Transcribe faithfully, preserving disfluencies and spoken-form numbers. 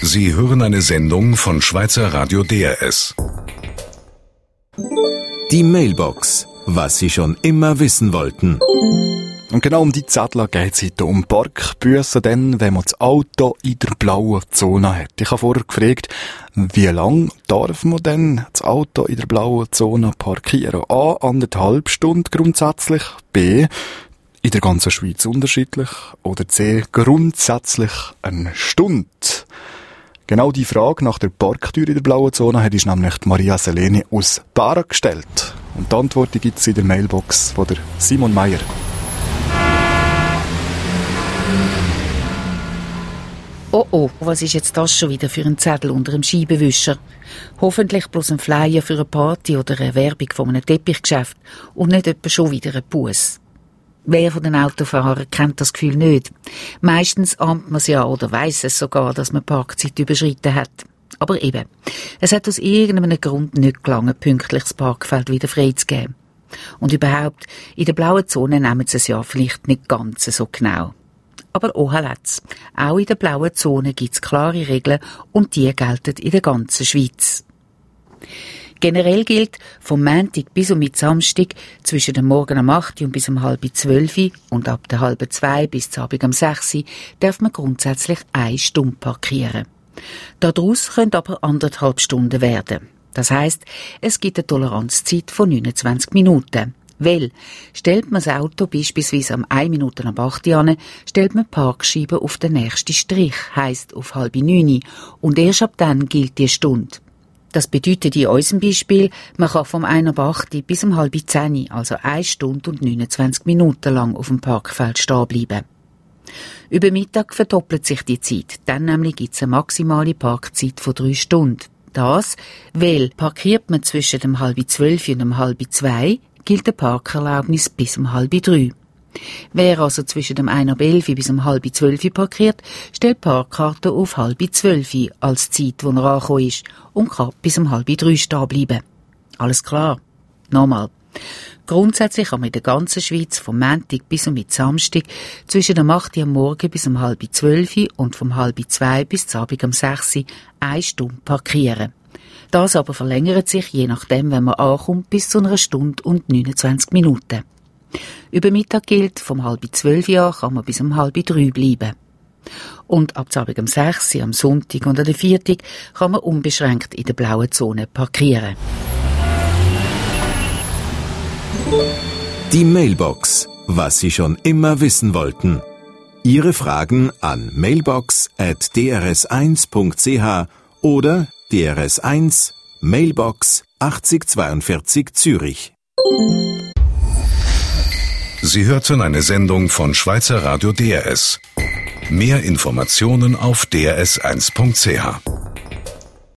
Sie hören eine Sendung von Schweizer Radio D R S. Die Mailbox. Was Sie schon immer wissen wollten. Und genau um die Zettel geht es heute um Parkbussen, dann, wenn man das Auto in der blauen Zone hat. Ich habe vorher gefragt, wie lange darf man denn das Auto in der blauen Zone parkieren? A, anderthalb Stunden grundsätzlich. B, in der ganzen Schweiz unterschiedlich. Oder C, grundsätzlich eine Stunde. Genau die Frage nach der Parktür in der blauen Zone hat ist nämlich die Maria Seleni aus Bären gestellt. Und die Antwort gibt es in der Mailbox von der Simon Meyer. Oh oh, was ist jetzt das schon wieder für ein Zettel unter dem Scheibenwischer? Hoffentlich bloß ein Flyer für eine Party oder eine Werbung von einem Teppichgeschäft und nicht etwa schon wieder ein Bus. Wer von den Autofahrern kennt das Gefühl nicht? Meistens ahnt man es ja oder weiss es sogar, dass man Parkzeit überschritten hat. Aber eben, es hat aus irgendeinem Grund nicht gelangen, pünktlich das Parkfeld wieder freizugeben. Und überhaupt, in der blauen Zone nehmen sie es ja vielleicht nicht ganz so genau. Aber ohaletz, auch in der blauen Zone gibt es klare Regeln und die gelten in der ganzen Schweiz. Generell gilt, vom Montag bis um Samstag zwischen dem Morgen um acht und bis um halb zwölf und ab der halben zwei bis zum Abend um sechs darf man grundsätzlich eine Stunde parkieren. Daraus können aber anderthalb Stunden werden. Das heisst, es gibt eine Toleranzzeit von neunundzwanzig Minuten. Weil, stellt man das Auto beispielsweise am eine Minute ab acht an, stellt man die Parkscheibe auf den nächsten Strich, heisst auf halb neun, und erst ab dann gilt die Stunde. Das bedeutet in unserem Beispiel, man kann vom einen ab acht bis um halb zehn, also eine Stunde und neunundzwanzig Minuten lang auf dem Parkfeld stehen bleiben. Über Mittag verdoppelt sich die Zeit, dann nämlich gibt es eine maximale Parkzeit von drei Stunden. Das, weil parkiert man zwischen dem halb zwölf und dem halb zwei, gilt eine Parkerlaubnis bis um halb drei. Wer also zwischen dem ein ab elf bis um halb zwölf parkiert, stellt die Parkkarte auf halb zwölf als Zeit, wo er angekommen ist, und kann bis um halb drei stehen bleiben. Alles klar? Nochmal. Grundsätzlich kann man in der ganzen Schweiz vom Montag bis um Samstag zwischen dem acht Uhr am Morgen bis um halb zwölf und vom halb zwei bis zum Abend um sechs eine Stunde parkieren. Das aber verlängert sich, je nachdem, wenn man ankommt, bis zu einer Stunde und neunundzwanzig Minuten. Über Mittag gilt, vom halb zwölf Uhr kann man bis um halb drei bleiben. Und ab zum Abend um sechs Uhr, am Sonntag und an der Viertag kann man unbeschränkt in der blauen Zone parkieren. Die Mailbox. Was Sie schon immer wissen wollten. Ihre Fragen an mailbox at d r s eins punkt c h oder D R S eins, Mailbox achtzig zweiundvierzig Zürich. Sie hörten eine Sendung von Schweizer Radio D R S. Mehr Informationen auf d r s eins punkt c h.